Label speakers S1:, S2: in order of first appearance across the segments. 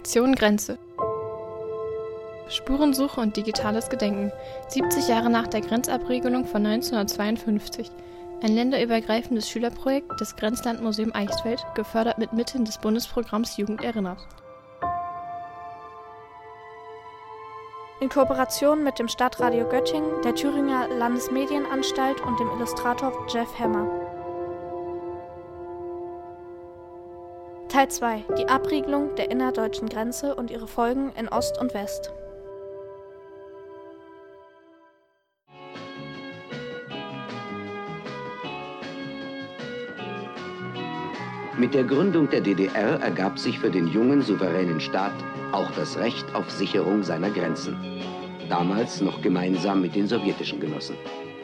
S1: Aktion Grenze. Spurensuche und digitales Gedenken. 70 Jahre nach der Grenzabriegelung von 1952. Ein länderübergreifendes Schülerprojekt des Grenzlandmuseum Eichsfeld, gefördert mit Mitteln des Bundesprogramms Jugend erinnert.
S2: In Kooperation mit dem Stadtradio Göttingen, der Thüringer Landesmedienanstalt und dem Illustrator Jeff Hammer. Teil 2. Die Abriegelung der innerdeutschen Grenze und ihre Folgen in Ost und West.
S3: Mit der Gründung der DDR ergab sich für den jungen, souveränen Staat auch das Recht auf Sicherung seiner Grenzen. Damals noch gemeinsam mit den sowjetischen Genossen.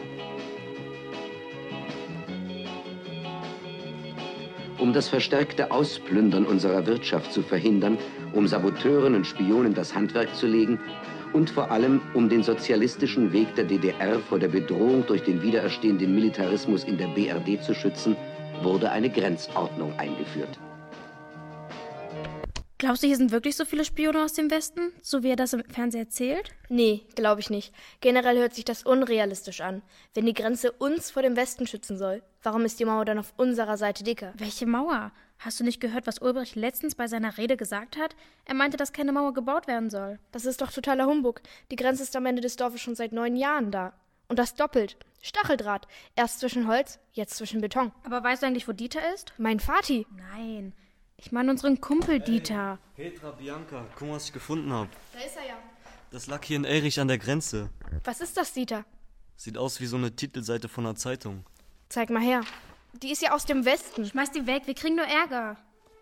S3: Um das verstärkte Ausplündern unserer Wirtschaft zu verhindern, um Saboteuren und Spionen das Handwerk zu legen und vor allem um den sozialistischen Weg der DDR vor der Bedrohung durch den wiedererstehenden Militarismus in der BRD zu schützen, wurde eine Grenzordnung eingeführt.
S4: Glaubst du, hier sind wirklich so viele Spione aus dem Westen, so wie er das im Fernsehen erzählt?
S5: Nee, glaube ich nicht. Generell hört sich das unrealistisch an. Wenn die Grenze uns vor dem Westen schützen soll, warum ist die Mauer dann auf unserer Seite dicker?
S4: Welche Mauer? Hast du nicht gehört, was Ulbricht letztens bei seiner Rede gesagt hat? Er meinte, dass keine Mauer gebaut werden soll.
S5: Das ist doch totaler Humbug. Die Grenze ist am Ende des Dorfes schon seit 9 Jahren da. Und das doppelt. Stacheldraht. Erst zwischen Holz, jetzt zwischen Beton.
S4: Aber weißt du eigentlich, wo Dieter ist?
S5: Mein Vati.
S4: Nein, ich meine unseren Kumpel Dieter.
S6: Petra, Bianca, guck mal, was ich gefunden habe.
S5: Da ist er ja.
S6: Das lag hier in Elrich an der Grenze.
S5: Was ist das, Dieter?
S6: Sieht aus wie so eine Titelseite von einer Zeitung.
S5: Zeig mal her. Die ist ja aus dem Westen.
S4: Schmeiß die weg, wir kriegen nur Ärger.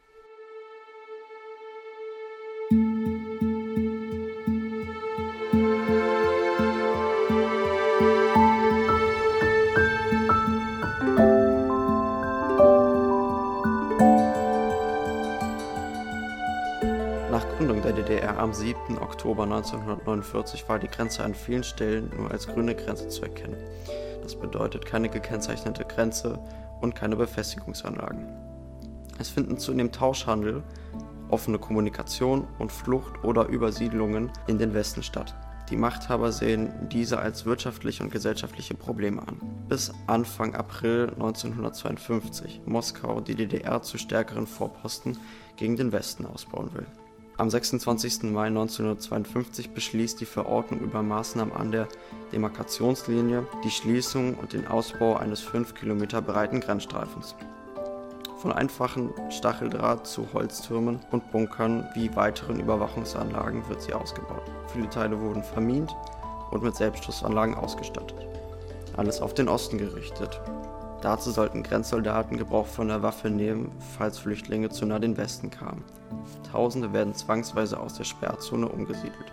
S7: Der DDR am 7. Oktober 1949 war die Grenze an vielen Stellen nur als grüne Grenze zu erkennen. Das bedeutet keine gekennzeichnete Grenze und keine Befestigungsanlagen. Es finden zunehmend Tauschhandel, offene Kommunikation und Flucht oder Übersiedlungen in den Westen statt. Die Machthaber sehen diese als wirtschaftliche und gesellschaftliche Probleme an. Bis Anfang April 1952 Moskau die DDR zu stärkeren Vorposten gegen den Westen ausbauen will. Am 26. Mai 1952 beschließt die Verordnung über Maßnahmen an der Demarkationslinie die Schließung und den Ausbau eines 5 Kilometer breiten Grenzstreifens. Von einfachen Stacheldraht zu Holztürmen und Bunkern wie weiteren Überwachungsanlagen wird sie ausgebaut. Viele Teile wurden vermint und mit Selbstschussanlagen ausgestattet. Alles auf den Osten gerichtet. Dazu sollten Grenzsoldaten Gebrauch von der Waffe nehmen, falls Flüchtlinge zu nah den Westen kamen. Tausende werden zwangsweise aus der Sperrzone umgesiedelt.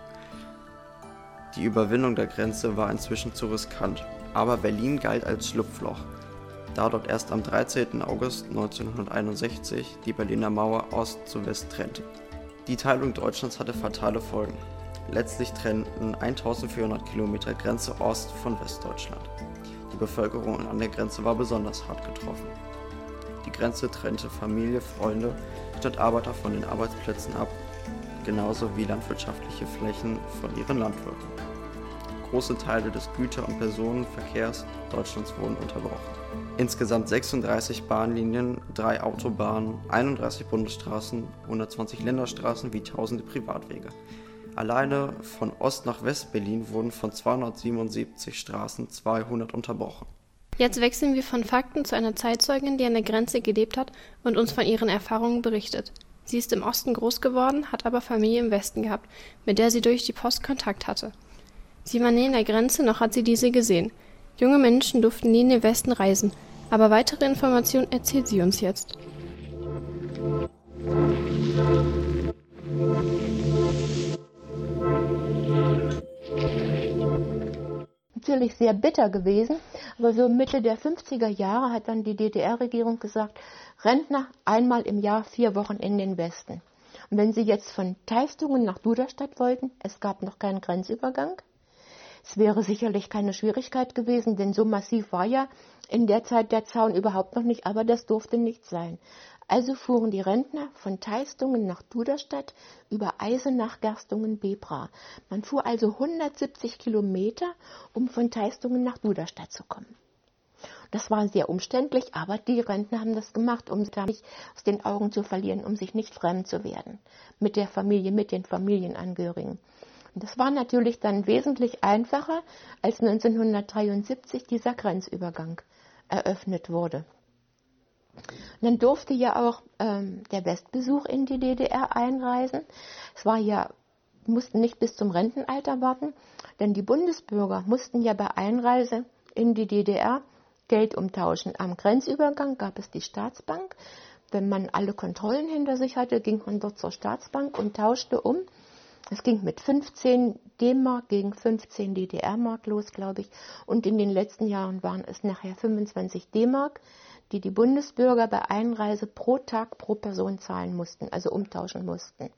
S7: Die Überwindung der Grenze war inzwischen zu riskant, aber Berlin galt als Schlupfloch, da dort erst am 13. August 1961 die Berliner Mauer Ost zu West trennte. Die Teilung Deutschlands hatte fatale Folgen. Letztlich trennten 1400 Kilometer Grenze Ost von Westdeutschland. Die Bevölkerung an der Grenze war besonders hart getroffen. Die Grenze trennte Familie, Freunde, Stadtarbeiter von den Arbeitsplätzen ab, genauso wie landwirtschaftliche Flächen von ihren Landwirten. Große Teile des Güter- und Personenverkehrs Deutschlands wurden unterbrochen. Insgesamt 36 Bahnlinien, 3 Autobahnen, 31 Bundesstraßen, 120 Länderstraßen wie tausende Privatwege. Alleine von Ost nach West-Berlin wurden von 277 Straßen 200 unterbrochen.
S1: Jetzt wechseln wir von Fakten zu einer Zeitzeugin, die an der Grenze gelebt hat und uns von ihren Erfahrungen berichtet. Sie ist im Osten groß geworden, hat aber Familie im Westen gehabt, mit der sie durch die Post Kontakt hatte. Sie war nie an der Grenze, noch hat sie diese gesehen. Junge Menschen durften nie in den Westen reisen, aber weitere Informationen erzählt sie uns jetzt.
S8: Natürlich sehr bitter gewesen, aber so Mitte der 50er Jahre hat dann die DDR-Regierung gesagt, Rentner einmal im Jahr 4 Wochen in den Westen. Und wenn sie jetzt von Teistungen nach Duderstadt wollten, es gab noch keinen Grenzübergang, es wäre sicherlich keine Schwierigkeit gewesen, denn so massiv war ja in der Zeit der Zaun überhaupt noch nicht, aber das durfte nicht sein. Also fuhren die Rentner von Teistungen nach Duderstadt über Eisenach, Gerstungen, Bebra. Man fuhr also 170 Kilometer, um von Teistungen nach Duderstadt zu kommen. Das war sehr umständlich, aber die Rentner haben das gemacht, um sich nicht aus den Augen zu verlieren, um sich nicht fremd zu werden mit der Familie, mit den Familienangehörigen. Und das war natürlich dann wesentlich einfacher, als 1973 dieser Grenzübergang eröffnet wurde. Und dann durfte ja auch der Westbesuch in die DDR einreisen. Mussten nicht bis zum Rentenalter warten, denn die Bundesbürger mussten ja bei Einreise in die DDR Geld umtauschen. Am Grenzübergang gab es die Staatsbank. Wenn man alle Kontrollen hinter sich hatte, ging man dort zur Staatsbank und tauschte um. Es ging mit 15 D-Mark gegen 15 DDR-Mark los, glaube ich. Und in den letzten Jahren waren es nachher 25 D-Mark, die die Bundesbürger bei Einreise pro Tag, pro Person zahlen mussten, also umtauschen mussten.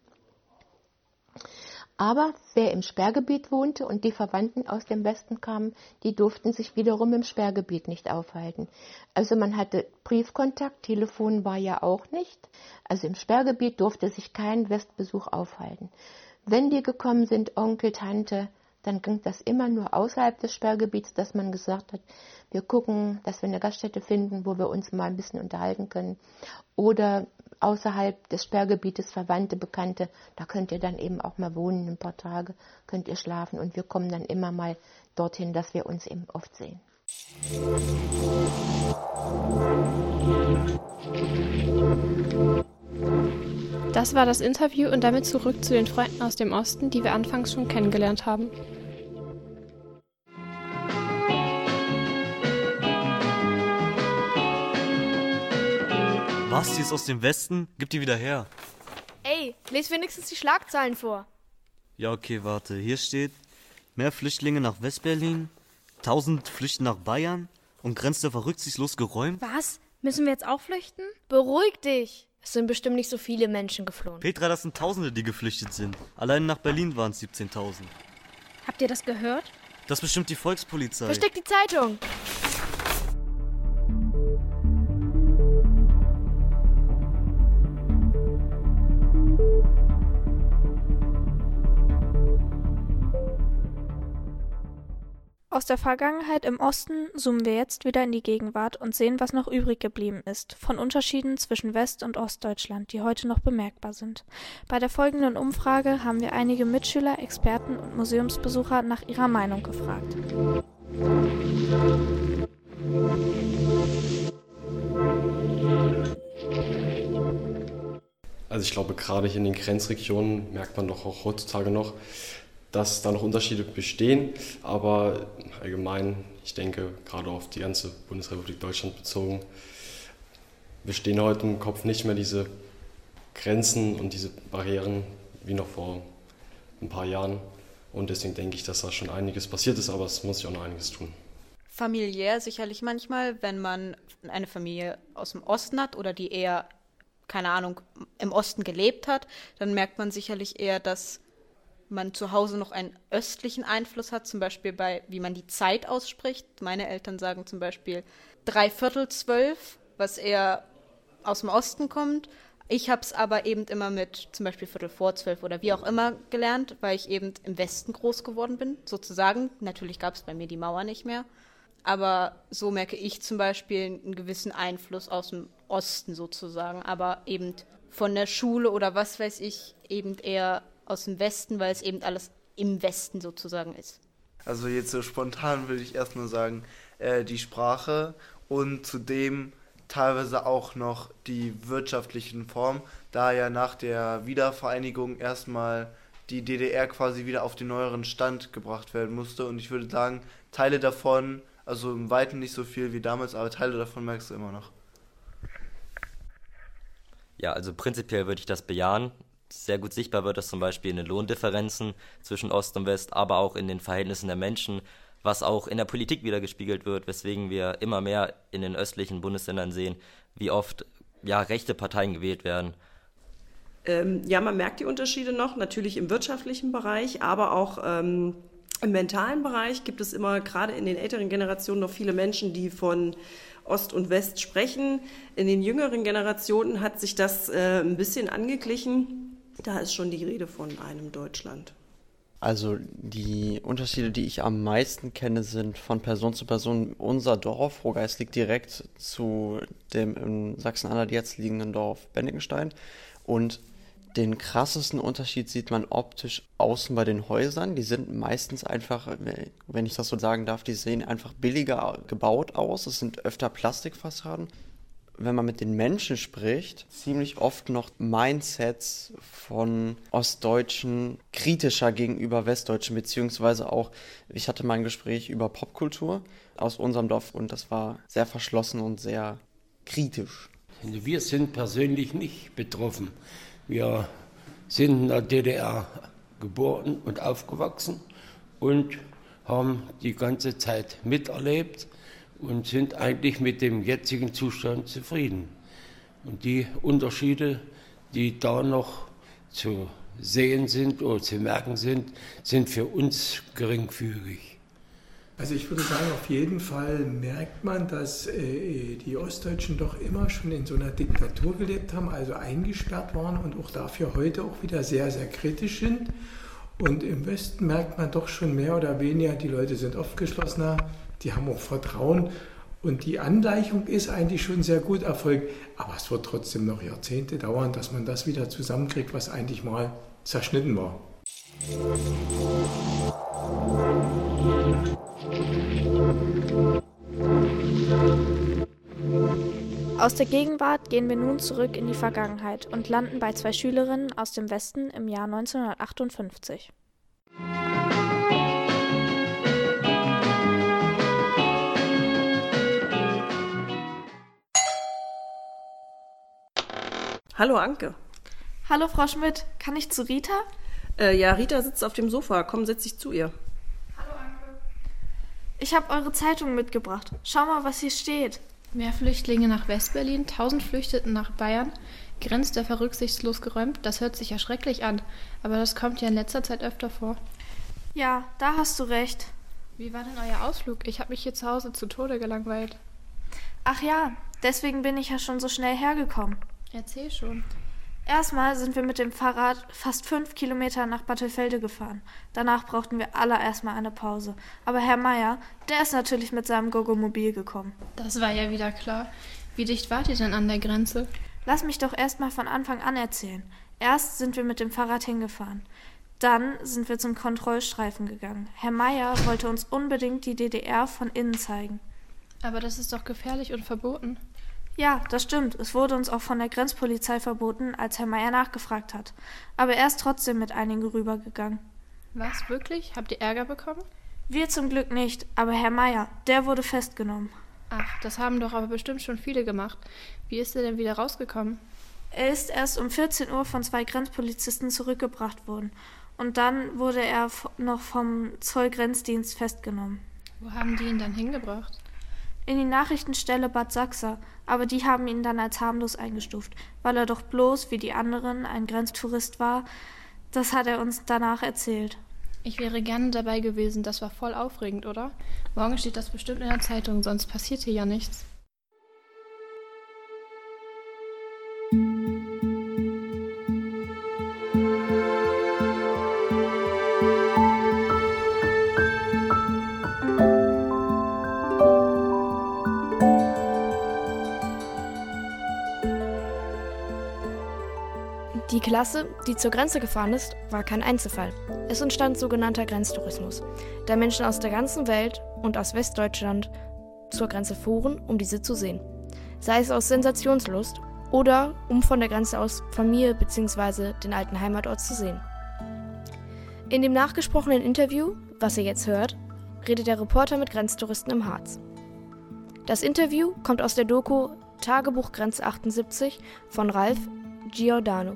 S8: Aber wer im Sperrgebiet wohnte und die Verwandten aus dem Westen kamen, die durften sich wiederum im Sperrgebiet nicht aufhalten. Also man hatte Briefkontakt, Telefon war ja auch nicht. Also im Sperrgebiet durfte sich kein Westbesuch aufhalten. Wenn die gekommen sind, Onkel, Tante, dann ging das immer nur außerhalb des Sperrgebiets, dass man gesagt hat, wir gucken, dass wir eine Gaststätte finden, wo wir uns mal ein bisschen unterhalten können. Oder außerhalb des Sperrgebietes Verwandte, Bekannte, da könnt ihr dann eben auch mal wohnen, ein paar Tage könnt ihr schlafen. Und wir kommen dann immer mal dorthin, dass wir uns eben oft sehen.
S1: Das war das Interview und damit zurück zu den Freunden aus dem Osten, die wir anfangs schon kennengelernt haben.
S6: Was, die ist aus dem Westen? Gib die wieder her.
S5: Ey, les wenigstens die Schlagzeilen vor.
S6: Ja, okay, warte. Hier steht, mehr Flüchtlinge nach Westberlin, 1000 flüchten nach Bayern und Grenzdörfer rücksichtslos geräumt.
S4: Was? Müssen wir jetzt auch flüchten?
S5: Beruhig dich. Es sind bestimmt nicht so viele Menschen geflohen.
S6: Petra, das sind Tausende, die geflüchtet sind. Allein nach Berlin waren es 17.000.
S4: Habt ihr das gehört?
S6: Das ist bestimmt die Volkspolizei.
S5: Versteck die Zeitung.
S2: Aus der Vergangenheit im Osten zoomen wir jetzt wieder in die Gegenwart und sehen, was noch übrig geblieben ist von Unterschieden zwischen West- und Ostdeutschland, die heute noch bemerkbar sind. Bei der folgenden Umfrage haben wir einige Mitschüler, Experten und Museumsbesucher nach ihrer Meinung gefragt.
S9: Also ich glaube, gerade hier in den Grenzregionen merkt man doch auch heutzutage noch, dass da noch Unterschiede bestehen, aber allgemein, ich denke, gerade auf die ganze Bundesrepublik Deutschland bezogen, bestehen heute im Kopf nicht mehr diese Grenzen und diese Barrieren wie noch vor ein paar Jahren. Und deswegen denke ich, dass da schon einiges passiert ist, aber es muss sich auch noch einiges tun.
S10: Familiär sicherlich manchmal, wenn man eine Familie aus dem Osten hat oder die eher, keine Ahnung, im Osten gelebt hat, dann merkt man sicherlich eher, dass man zu Hause noch einen östlichen Einfluss hat, zum Beispiel bei, wie man die Zeit ausspricht. Meine Eltern sagen zum Beispiel 3/4 was eher aus dem Osten kommt. Ich habe es aber eben immer mit zum Beispiel 11:45 oder wie auch immer gelernt, weil ich eben im Westen groß geworden bin, sozusagen. Natürlich gab es bei mir die Mauer nicht mehr. Aber so merke ich zum Beispiel einen gewissen Einfluss aus dem Osten sozusagen, aber eben von der Schule oder was weiß ich, eben eher aus dem Westen, weil es eben alles im Westen sozusagen ist.
S11: Also jetzt so spontan würde ich erstmal sagen, die Sprache und zudem teilweise auch noch die wirtschaftlichen Formen, da ja nach der Wiedervereinigung erstmal die DDR quasi wieder auf den neueren Stand gebracht werden musste. Und ich würde sagen, Teile davon, also im Weiten nicht so viel wie damals, aber Teile davon merkst du immer noch.
S12: Ja, also prinzipiell würde ich das bejahen. Sehr gut sichtbar wird das zum Beispiel in den Lohndifferenzen zwischen Ost und West, aber auch in den Verhältnissen der Menschen, was auch in der Politik wieder gespiegelt wird, weswegen wir immer mehr in den östlichen Bundesländern sehen, wie oft rechte Parteien gewählt werden.
S13: Ja, man merkt die Unterschiede noch, natürlich im wirtschaftlichen Bereich, aber auch Im mentalen Bereich gibt es immer, gerade in den älteren Generationen, noch viele Menschen, die von Ost und West sprechen. In den jüngeren Generationen hat sich das ein bisschen angeglichen. Da ist schon die Rede von einem Deutschland.
S7: Also die Unterschiede, die ich am meisten kenne, sind von Person zu Person. Unser Dorf, Rogeis, liegt direkt zu dem in Sachsen-Anhalt jetzt liegenden Dorf Bendigenstein. Und den krassesten Unterschied sieht man optisch außen bei den Häusern. Die sind meistens einfach, wenn ich das so sagen darf, die sehen einfach billiger gebaut aus. Es sind öfter Plastikfassaden. Wenn man mit den Menschen spricht, ziemlich oft noch Mindsets von Ostdeutschen kritischer gegenüber Westdeutschen, beziehungsweise auch, ich hatte mal ein Gespräch über Popkultur aus unserem Dorf und das war sehr verschlossen und sehr kritisch.
S14: Wir sind persönlich nicht betroffen. Wir sind in der DDR geboren und aufgewachsen und haben die ganze Zeit miterlebt und sind eigentlich mit dem jetzigen Zustand zufrieden. Und die Unterschiede, die da noch zu sehen sind oder zu merken sind, sind für uns geringfügig.
S15: Also ich würde sagen, auf jeden Fall merkt man, dass die Ostdeutschen doch immer schon in so einer Diktatur gelebt haben, also eingesperrt waren und auch dafür heute auch wieder sehr, sehr kritisch sind. Und im Westen merkt man doch schon mehr oder weniger, die Leute sind aufgeschlossener, die haben auch Vertrauen und die Angleichung ist eigentlich schon sehr gut erfolgt. Aber es wird trotzdem noch Jahrzehnte dauern, dass man das wieder zusammenkriegt, was eigentlich mal zerschnitten war.
S2: Aus der Gegenwart gehen wir nun zurück in die Vergangenheit und landen bei zwei Schülerinnen aus dem Westen im Jahr 1958.
S13: Hallo Anke.
S2: Hallo Frau Schmidt, kann ich zu Rita?
S13: Ja, Rita sitzt auf dem Sofa. Komm, setz dich zu ihr.
S2: Hallo Anke. Ich habe eure Zeitung mitgebracht. Schau mal, was hier steht.
S1: Mehr Flüchtlinge nach Westberlin, 1000 flüchteten nach Bayern, Grenzdörfer rücksichtslos geräumt. Das hört sich ja schrecklich an, aber das kommt ja in letzter Zeit öfter vor.
S2: Ja, da hast du recht.
S1: Wie war denn euer Ausflug? Ich habe mich hier zu Hause zu Tode gelangweilt.
S2: Ach ja, deswegen bin ich ja schon so schnell hergekommen.
S1: Erzähl schon.
S2: Erstmal sind wir mit dem Fahrrad fast 5 Kilometer nach Bad Hölfelde gefahren. Danach brauchten wir alle erstmal eine Pause. Aber Herr Meier, der ist natürlich mit seinem Gogo-Mobil gekommen.
S1: Das war ja wieder klar. Wie dicht wart ihr denn an der Grenze?
S2: Lass mich doch erstmal von Anfang an erzählen. Erst sind wir mit dem Fahrrad hingefahren. Dann sind wir zum Kontrollstreifen gegangen. Herr Meier wollte uns unbedingt die DDR von innen zeigen.
S1: Aber das ist doch gefährlich und verboten.
S2: Ja, das stimmt. Es wurde uns auch von der Grenzpolizei verboten, als Herr Meier nachgefragt hat. Aber er ist trotzdem mit einigen rübergegangen.
S1: Was, wirklich? Habt ihr Ärger bekommen?
S2: Wir zum Glück nicht, aber Herr Meier, der wurde festgenommen.
S1: Ach, das haben doch aber bestimmt schon viele gemacht. Wie ist er denn wieder rausgekommen?
S2: Er ist erst um 14 Uhr von 2 Grenzpolizisten zurückgebracht worden. Und dann wurde er noch vom Zollgrenzdienst festgenommen.
S1: Wo haben die ihn dann hingebracht?
S2: In die Nachrichtenstelle Bad Sachsa, aber die haben ihn dann als harmlos eingestuft, weil er doch bloß, wie die anderen, ein Grenztourist war. Das hat er uns danach erzählt.
S1: Ich wäre gerne dabei gewesen, das war voll aufregend, oder? Morgen steht das bestimmt in der Zeitung, sonst passiert hier ja nichts.
S5: Die Klasse, die zur Grenze gefahren ist, war kein Einzelfall. Es entstand sogenannter Grenztourismus, da Menschen aus der ganzen Welt und aus Westdeutschland zur Grenze fuhren, um diese zu sehen. Sei es aus Sensationslust oder um von der Grenze aus Familie bzw. den alten Heimatort zu sehen. In dem nachgesprochenen Interview, was ihr jetzt hört, redet der Reporter mit Grenztouristen im Harz. Das Interview kommt aus der Doku Tagebuch Grenze 78 von Ralf Giordano.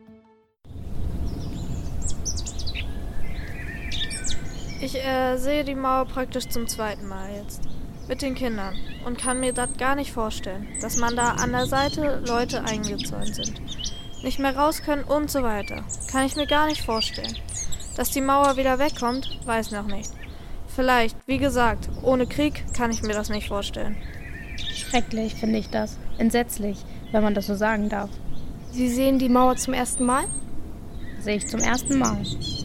S2: Ich sehe die Mauer praktisch zum 2. Mal jetzt. Mit den Kindern. Und kann mir das gar nicht vorstellen, dass man da an der Seite Leute eingezäunt sind. Nicht mehr raus können und so weiter. Kann ich mir gar nicht vorstellen. Dass die Mauer wieder wegkommt, weiß noch nicht. Vielleicht, wie gesagt, ohne Krieg kann ich mir das nicht vorstellen.
S4: Schrecklich finde ich das. Entsetzlich, wenn man das so sagen darf.
S5: Sie sehen die Mauer zum ersten Mal?
S4: Sehe ich zum ersten Mal.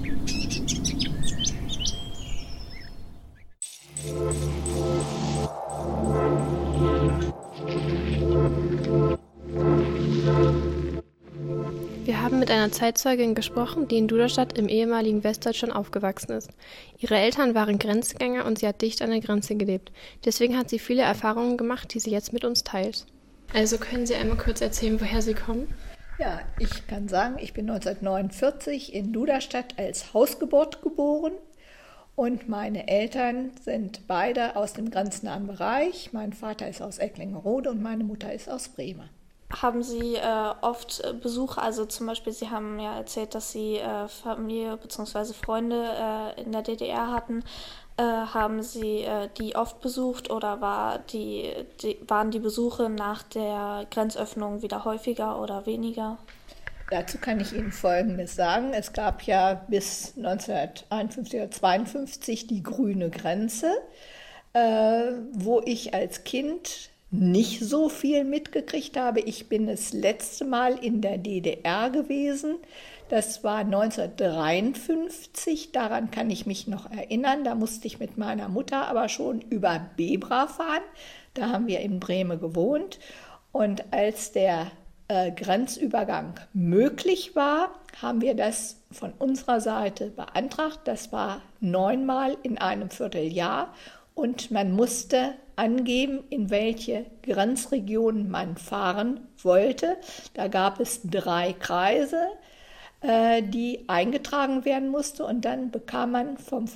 S1: Wir haben mit einer Zeitzeugin gesprochen, die in Duderstadt im ehemaligen Westdeutschland aufgewachsen ist. Ihre Eltern waren Grenzgänger und sie hat dicht an der Grenze gelebt. Deswegen hat sie viele Erfahrungen gemacht, die sie jetzt mit uns teilt. Also können Sie einmal kurz erzählen, woher Sie kommen?
S16: Ja, ich kann sagen, ich bin 1949 in Duderstadt als Hausgeburt geboren und meine Eltern sind beide aus dem grenznahen Bereich. Mein Vater ist aus Ecklingerode und meine Mutter ist aus Bremen.
S2: Haben Sie oft Besuch, also zum Beispiel, Sie haben ja erzählt, dass Sie Familie bzw. Freunde in der DDR hatten. Haben Sie die oft besucht oder waren die Besuche nach der Grenzöffnung wieder häufiger oder weniger?
S16: Dazu kann ich Ihnen Folgendes sagen. Es gab ja bis 1951 oder 1952 die grüne Grenze, wo ich als Kind nicht so viel mitgekriegt habe. Ich bin das letzte Mal in der DDR gewesen. Das war 1953, daran kann ich mich noch erinnern. Da musste ich mit meiner Mutter aber schon über Bebra fahren. Da haben wir in Bremen gewohnt. Und als der Grenzübergang möglich war, haben wir das von unserer Seite beantragt. Das war 9-mal in einem Vierteljahr. Und man musste angeben, in welche Grenzregion man fahren wollte. Da gab es 3 Kreise, die eingetragen werden musste. Und dann bekam man vom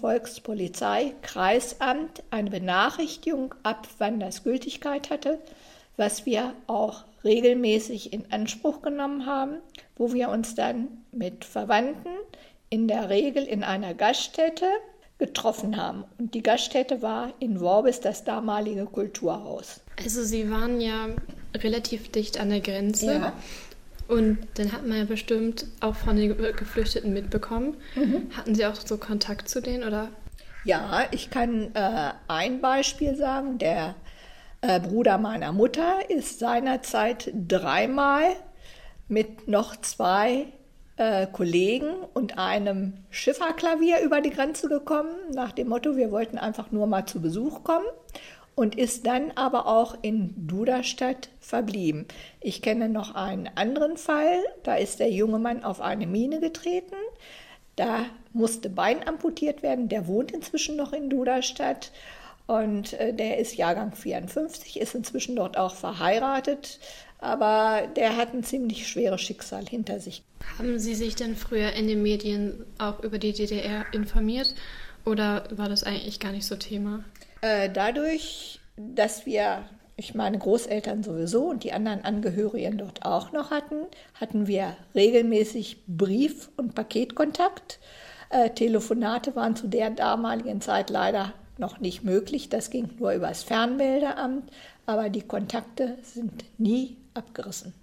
S16: Volkspolizeikreisamt eine Benachrichtigung ab, wann das Gültigkeit hatte, was wir auch regelmäßig in Anspruch genommen haben, wo wir uns dann mit Verwandten in der Regel in einer Gaststätte getroffen haben. Und die Gaststätte war in Worbis das damalige Kulturhaus.
S1: Also Sie waren ja relativ dicht an der Grenze.
S16: Ja.
S1: Und dann hat man ja bestimmt auch von den Geflüchteten mitbekommen. Hatten Sie auch so Kontakt zu denen, oder?
S16: Ja, ich kann ein Beispiel sagen. Der Bruder meiner Mutter ist seinerzeit 3-mal mit noch 2 Kollegen und einem Schifferklavier über die Grenze gekommen, nach dem Motto, wir wollten einfach nur mal zu Besuch kommen, und ist dann aber auch in Duderstadt verblieben. Ich kenne noch einen anderen Fall, da ist der junge Mann auf eine Mine getreten, da musste Bein amputiert werden, der wohnt inzwischen noch in Duderstadt und der ist Jahrgang 54, ist inzwischen dort auch verheiratet, aber der hat ein ziemlich schweres Schicksal hinter sich.
S1: Haben Sie sich denn früher in den Medien auch über die DDR informiert oder war das eigentlich gar nicht so Thema?
S16: Dadurch, dass wir, ich meine Großeltern sowieso und die anderen Angehörigen dort auch noch hatten wir regelmäßig Brief- und Paketkontakt. Telefonate waren zu der damaligen Zeit leider noch nicht möglich. Das ging nur über das Fernmeldeamt, aber die Kontakte sind nie abgerissen.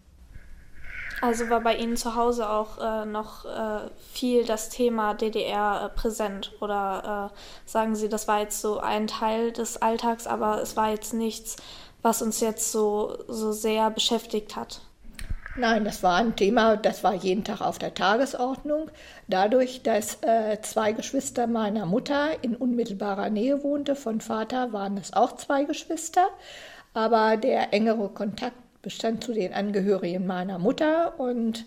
S2: Also war bei Ihnen zu Hause auch noch viel das Thema DDR präsent? Oder sagen Sie, das war jetzt so ein Teil des Alltags, aber es war jetzt nichts, was uns jetzt so sehr beschäftigt hat?
S16: Nein, das war ein Thema, das war jeden Tag auf der Tagesordnung. Dadurch, dass 2 Geschwister meiner Mutter in unmittelbarer Nähe wohnte, von Vater waren es auch 2 Geschwister, aber der engere Kontakt bestand zu den Angehörigen meiner Mutter und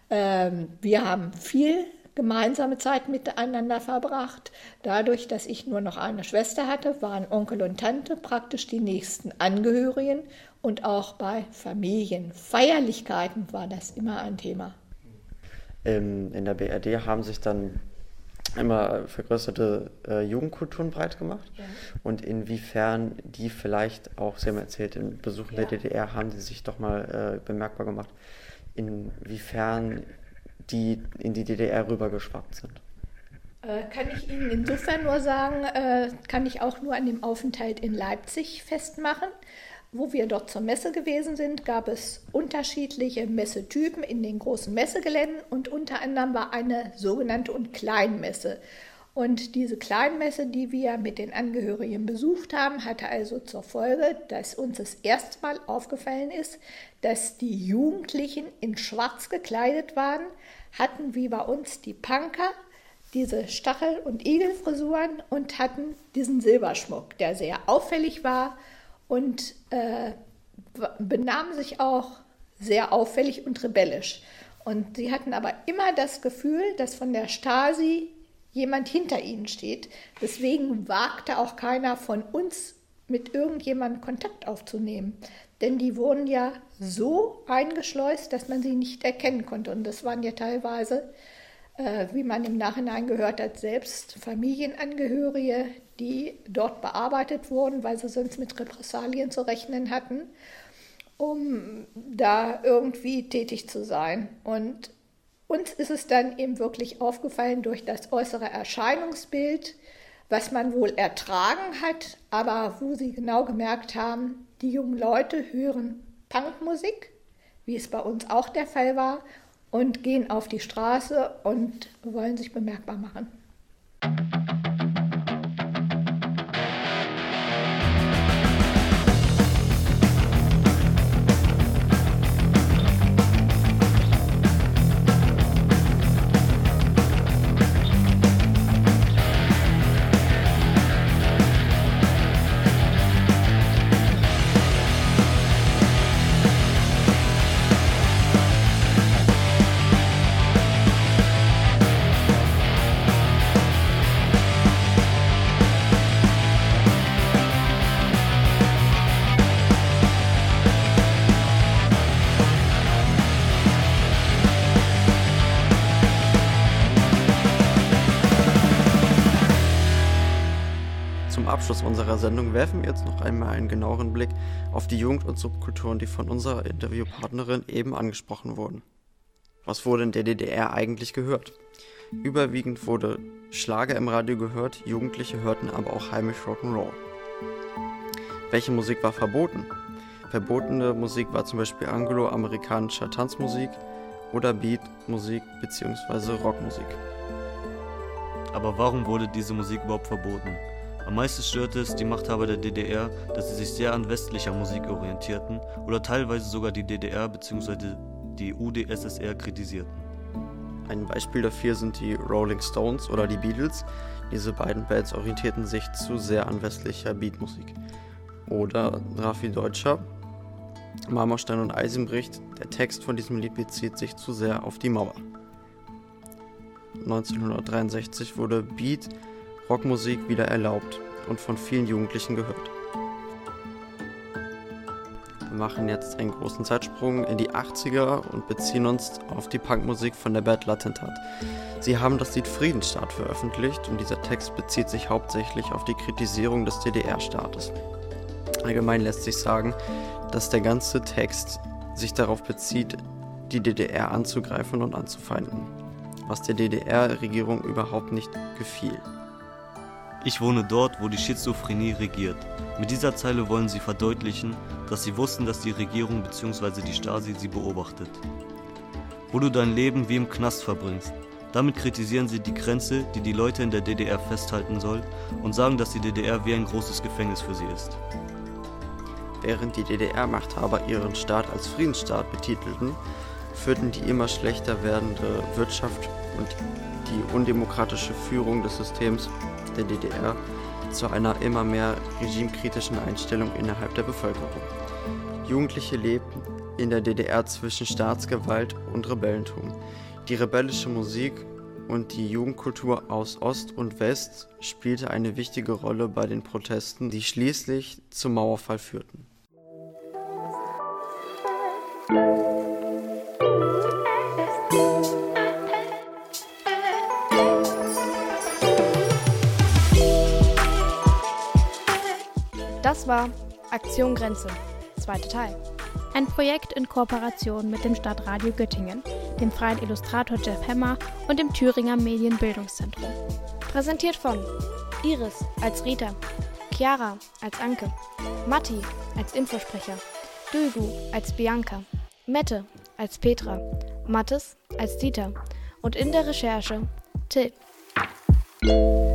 S16: wir haben viel gemeinsame Zeit miteinander verbracht. Dadurch, dass ich nur noch eine Schwester hatte, waren Onkel und Tante praktisch die nächsten Angehörigen und auch bei Familienfeierlichkeiten war das immer ein Thema.
S7: In der BRD haben sich dann immer vergrößerte Jugendkulturen breit gemacht. Ja. Und inwiefern die vielleicht auch, Sie haben erzählt, in Besuchen der DDR haben sie sich doch mal bemerkbar gemacht, inwiefern die in die DDR rübergeschwappt sind.
S16: Kann ich Ihnen insofern nur sagen, kann ich auch nur an dem Aufenthalt in Leipzig festmachen. Wo wir dort zur Messe gewesen sind, gab es unterschiedliche Messetypen in den großen Messegeländen und unter anderem war eine sogenannte Kleinmesse. Und diese Kleinmesse, die wir mit den Angehörigen besucht haben, hatte also zur Folge, dass uns das erste Mal aufgefallen ist, dass die Jugendlichen in schwarz gekleidet waren, hatten wie bei uns die Punker diese Stachel- und Igelfrisuren und hatten diesen Silberschmuck, der sehr auffällig war und benahmen sich auch sehr auffällig und rebellisch. Und sie hatten aber immer das Gefühl, dass von der Stasi jemand hinter ihnen steht. Deswegen wagte auch keiner von uns, mit irgendjemandem Kontakt aufzunehmen. Denn die wurden ja so eingeschleust, dass man sie nicht erkennen konnte. Und das waren ja teilweise, wie man im Nachhinein gehört hat, selbst Familienangehörige, die dort bearbeitet wurden, weil sie sonst mit Repressalien zu rechnen hatten, um da irgendwie tätig zu sein. Und uns ist es dann eben wirklich aufgefallen durch das äußere Erscheinungsbild, was man wohl ertragen hat, aber wo sie genau gemerkt haben, die jungen Leute hören Punkmusik, wie es bei uns auch der Fall war, und gehen auf die Straße und wollen sich bemerkbar machen.
S7: Zum Abschluss unserer Sendung werfen wir jetzt noch einmal einen genaueren Blick auf die Jugend- und Subkulturen, die von unserer Interviewpartnerin eben angesprochen wurden. Was wurde in der DDR eigentlich gehört? Überwiegend wurde Schlager im Radio gehört, Jugendliche hörten aber auch heimisch Rock'n'Roll. Welche Musik war verboten? Verbotene Musik war zum Beispiel angloamerikanischer Tanzmusik oder Beatmusik bzw. Rockmusik.
S6: Aber warum wurde diese Musik überhaupt verboten? Am meisten störte es die Machthaber der DDR, dass sie sich sehr an westlicher Musik orientierten oder teilweise sogar die DDR bzw. die UdSSR kritisierten.
S7: Ein Beispiel dafür sind die Rolling Stones oder die Beatles. Diese beiden Bands orientierten sich zu sehr an westlicher Beatmusik. Oder Raffi Deutscher, Marmorstein und Eisenbricht, der Text von diesem Lied bezieht sich zu sehr auf die Mauer. 1963 wurde Beat Rockmusik wieder erlaubt und von vielen Jugendlichen gehört. Wir machen jetzt einen großen Zeitsprung in die 80er und beziehen uns auf die Punkmusik von der Band Lattentat. Sie haben das Lied Friedensstaat veröffentlicht und dieser Text bezieht sich hauptsächlich auf die Kritisierung des DDR-Staates. Allgemein lässt sich sagen, dass der ganze Text sich darauf bezieht, die DDR anzugreifen und anzufeinden, was der DDR-Regierung überhaupt nicht gefiel.
S6: Ich wohne dort, wo die Schizophrenie regiert. Mit dieser Zeile wollen sie verdeutlichen, dass sie wussten, dass die Regierung bzw. die Stasi sie beobachtet. Wo du dein Leben wie im Knast verbringst. Damit kritisieren sie die Grenze, die die Leute in der DDR festhalten soll und sagen, dass die DDR wie ein großes Gefängnis für sie ist.
S7: Während die DDR-Machthaber ihren Staat als Friedensstaat betitelten, führten die immer schlechter werdende Wirtschaft und die undemokratische Führung des Systems der DDR zu einer immer mehr regimekritischen Einstellung innerhalb der Bevölkerung. Jugendliche lebten in der DDR zwischen Staatsgewalt und Rebellentum. Die rebellische Musik und die Jugendkultur aus Ost und West spielte eine wichtige Rolle bei den Protesten, die schließlich zum Mauerfall führten.
S5: Das war Aktion Grenze, zweiter Teil.
S4: Ein Projekt in Kooperation mit dem Stadtradio Göttingen, dem freien Illustrator Jeff Hemmer und dem Thüringer Medienbildungszentrum.
S5: Präsentiert von Iris als Rita, Chiara als Anke, Matti als Infosprecher, Dögu als Bianca, Mette als Petra, Mathis als Dieter und in der Recherche Till.